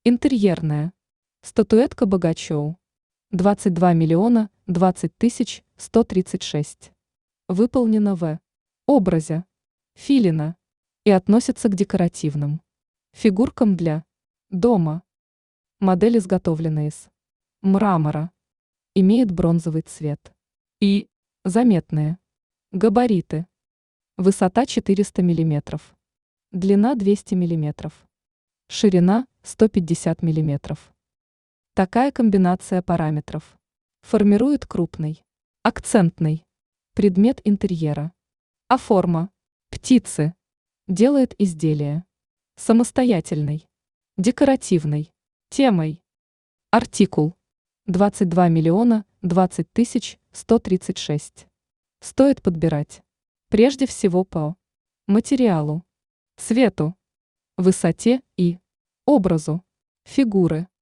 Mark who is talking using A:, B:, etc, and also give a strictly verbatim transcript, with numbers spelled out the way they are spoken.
A: Интерьерная. Статуэтка Богачоу. двадцать два миллиона двадцать тысяч сто тридцать шесть. Выполнена в образе филина и относится к декоративным фигуркам для дома. Модель изготовлена из мрамора. Имеет бронзовый цвет. И заметные габариты. Высота четыреста миллиметров. Длина двести миллиметров. Ширина сто пятьдесят миллиметров. Такая комбинация параметров формирует крупный, акцентный предмет интерьера. А форма птицы делает изделие самостоятельной, декоративной темой. Артикул двадцать два миллиона двадцать тысяч сто тридцать шесть. Стоит подбирать прежде всего по материалу, цвету, высоте и образу фигуры.